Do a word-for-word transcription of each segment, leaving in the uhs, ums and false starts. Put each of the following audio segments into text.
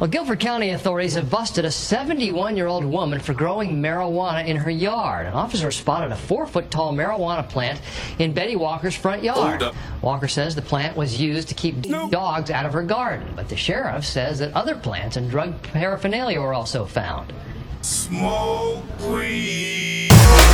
Well, Guilford County authorities have busted a seventy-one-year-old woman for growing marijuana in her yard. An officer spotted a four-foot-tall marijuana plant in Betty Walker's front yard. Walker says the plant was used to keep no. dogs out of her garden, but the sheriff says that other plants and drug paraphernalia were also found. Smoke weed.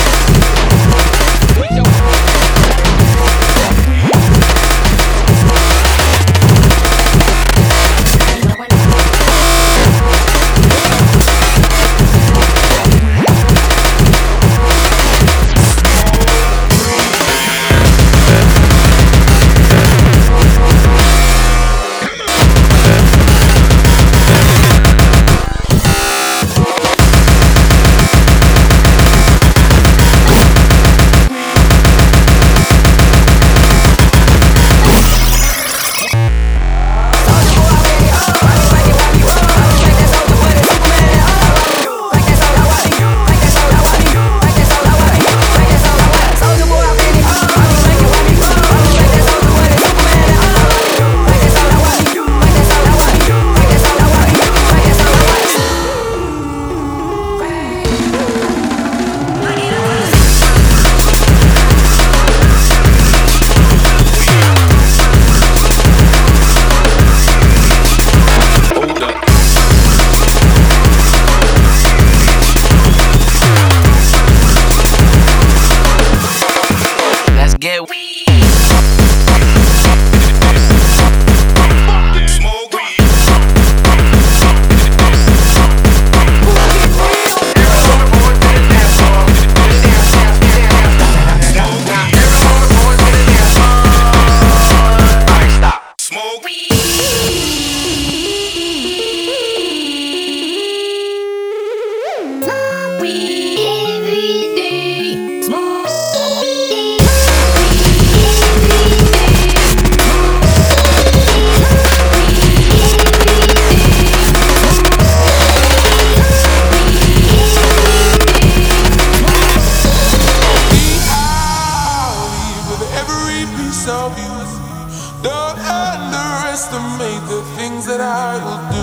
Don't underestimate the things that I will do.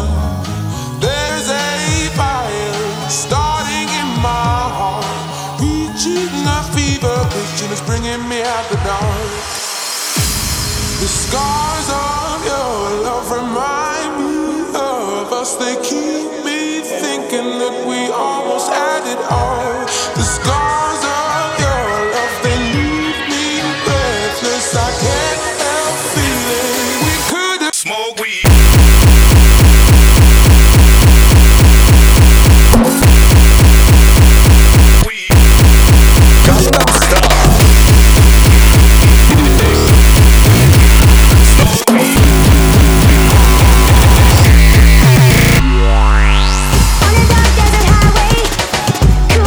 There's a fire starting in my heart, reaching a fever pitch and it's bringing me out the dark. The scars of your love remind me of us. They keep me thinking that we almost had it all. The scars of your love, they leave me breathless. I can't help feeling we could have smoked weed. On a dark desert highway,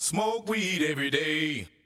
smoke weed every day.